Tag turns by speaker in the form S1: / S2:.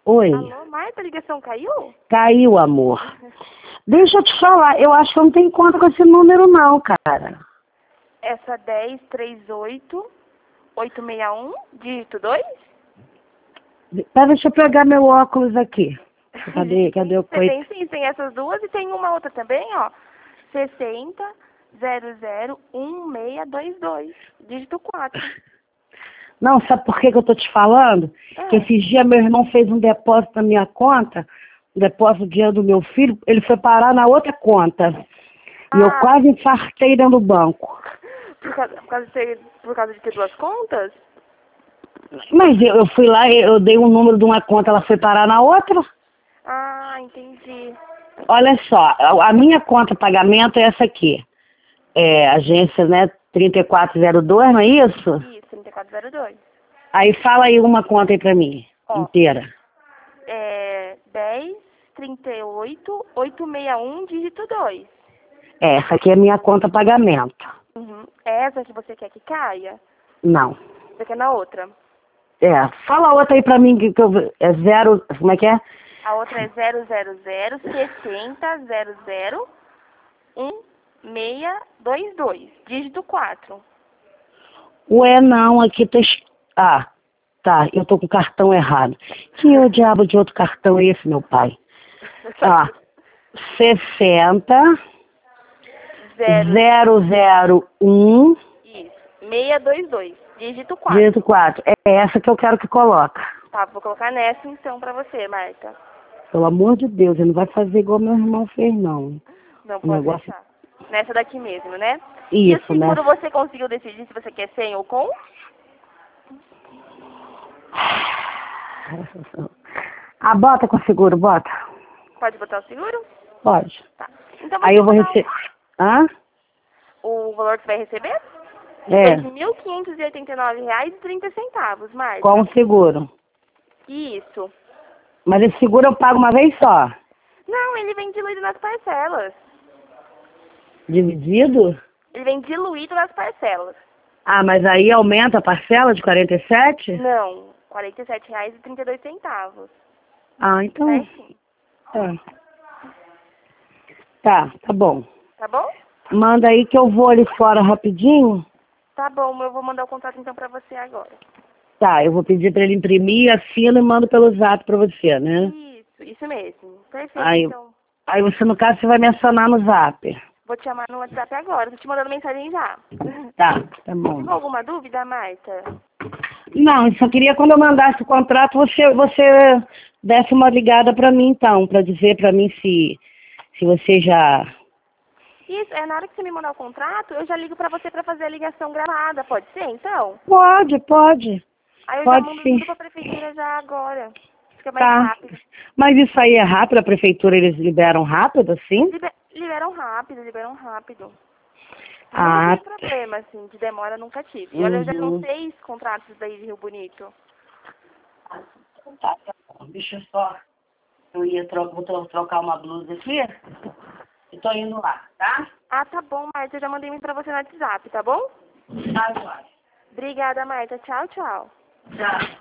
S1: Oi.
S2: Alô, Marta, a ligação caiu?
S1: Caiu, amor. Deixa eu te falar, eu acho que eu não tenho conta com esse número não, cara.
S2: Essa 1038-861, dígito 2?
S1: Tá, deixa eu pegar meu óculos aqui. Cadê o
S2: Você tem
S1: coito?
S2: sim, tem essas duas e tem uma outra também, ó. 60001622, dígito 4.
S1: Não, sabe por que eu tô te falando? Que esses dias meu irmão fez um depósito na minha conta, um depósito de dinheiro do meu filho, ele foi parar na outra conta. E eu quase infartei dentro do banco.
S2: Por causa de ter duas contas?
S1: Mas eu fui lá, eu dei um número de uma conta, ela foi parar na outra.
S2: Ah, entendi.
S1: Olha só, a minha conta pagamento é essa aqui. É agência, né, 3402, não é isso?
S2: Isso, 3402.
S1: Aí fala aí uma conta aí pra mim, inteira.
S2: 1038-861, dígito 2.
S1: Essa aqui é a minha conta pagamento.
S2: Uhum. É essa que você quer que caia?
S1: Não.
S2: Você quer na outra?
S1: Fala outra aí pra mim, que é zero, como é que é?
S2: A outra é 000-60-00-1622, dígito 4.
S1: Ué, não, aqui tá... Ah, tá, eu tô com o cartão errado. Que o diabo de outro cartão é esse, meu pai? 60 001
S2: Isso, 622, dígito 4.
S1: dígito 4. É essa que eu quero que coloca.
S2: Tá, vou colocar nessa então pra você, Marta.
S1: Pelo amor de Deus, ele não vai fazer igual meu irmão fez, não.
S2: Não
S1: O
S2: pode
S1: negócio...
S2: deixar. Nessa daqui mesmo, né?
S1: Isso,
S2: e o seguro
S1: né?
S2: você conseguiu decidir se você quer sem ou com?
S1: Bota com seguro, bota.
S2: Pode botar o seguro?
S1: Pode.
S2: Tá. Então
S1: Aí
S2: você
S1: eu vou
S2: mandar
S1: receber... Hã?
S2: o valor que você vai receber?
S1: É,
S2: R$ 2.589,30, Marta.
S1: com o seguro.
S2: Isso.
S1: Mas esse seguro eu pago uma vez só.
S2: Não, ele vem diluído nas parcelas.
S1: Dividido?
S2: Ele vem diluído nas parcelas.
S1: Ah, mas aí aumenta a parcela de 47?
S2: Não, R$ 47,32.
S1: Ah, então...
S2: Certinho.
S1: Tá bom.
S2: Tá bom?
S1: Manda aí que eu vou ali fora rapidinho.
S2: Tá bom, eu vou mandar o contato então pra você agora.
S1: Tá, eu vou pedir pra ele imprimir, assino e mando pelo zap pra você, né?
S2: Isso mesmo. Perfeito,
S1: Aí,
S2: então.
S1: aí você, no caso, você vai me acionar no zap.
S2: Vou te chamar no WhatsApp agora. Tô te mandando mensagem já.
S1: Tá bom.
S2: Ficou alguma dúvida, Marta?
S1: Não, eu só queria quando eu mandasse o contrato, você desse uma ligada pra mim, então, pra dizer pra mim se você já...
S2: Isso, na hora que você me mandar o contrato, eu já ligo pra você pra fazer a ligação gravada. Pode ser, então?
S1: Pode.
S2: Aí eu já
S1: Pode
S2: mando
S1: sim.
S2: tudo pra prefeitura já agora. Fica mais rápido.
S1: Mas isso aí é rápido? A prefeitura, eles liberam rápido, assim?
S2: Liberam rápido. Nunca
S1: Ah,
S2: tive problema, assim, de demora nunca tive. E olha, eu já não 6 contratos daí de Rio Bonito.
S1: Tá bom. Deixa eu só... Vou trocar uma blusa aqui. E tô indo lá, tá?
S2: Ah, tá bom, Marta. Eu já mandei pra você no WhatsApp, tá bom?
S1: Tá, joia.
S2: Obrigada, Marta. Tchau, tchau.
S1: Tchau.